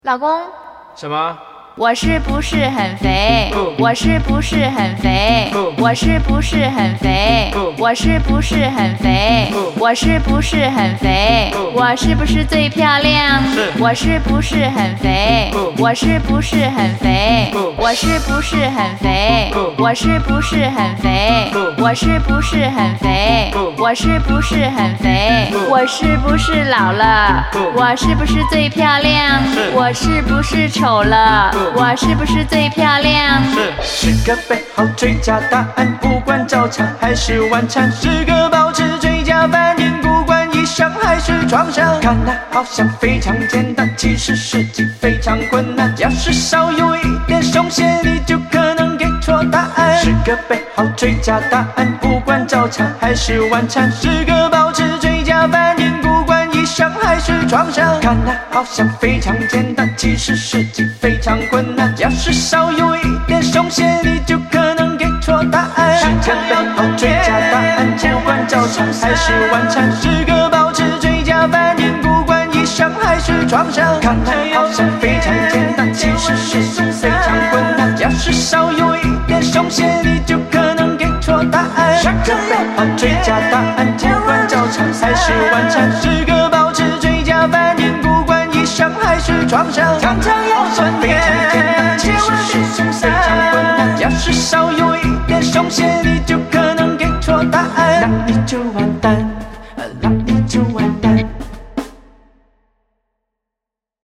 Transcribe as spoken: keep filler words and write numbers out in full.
老公， 什么？ 我是不是很肥？ 不我是不是很肥？ 不我是不是很肥？ 不我是不是很肥？ 不我是不是很肥？ 不我是不是最漂亮？ 是我是不是很肥？ 不我是不是很肥？ 不我是不是很肥？ 不我是不是很肥？ 不我是不是很肥？ 不我是不是很肥？ 不我是不是老了？ 不我是不是最漂亮？ 是我是不是丑了？ 不我是不是最漂亮？ 是是个背好最佳答案，不管早餐还是晚餐，是个保持最佳反应，不管衣裳还是床上。看来好像非常简单，其实实际非常困难。要是稍有一点松懈，你就可能给错答案。是个背好最佳答案，不管早餐还是晚餐，是个保持最佳反应，不管衣裳还是床上。看来好像非常简单，其实实际非常困难。要是稍有一点松懈，你就可能给错答案。是个背好最佳答案，不管早餐还是晚餐，是个保持最佳反应，不管衣裳还是床上。看来好像非常简单，其实实际非常困难。要是稍有一点松懈，你就可能给错答案。是个背好最佳答案，不管早餐还是晚餐，是个保持最佳反应，不管衣裳还是床上。常常好像非常简单，其实实际非常困难。要是稍有一点松懈，你就可能给错答案，那你就完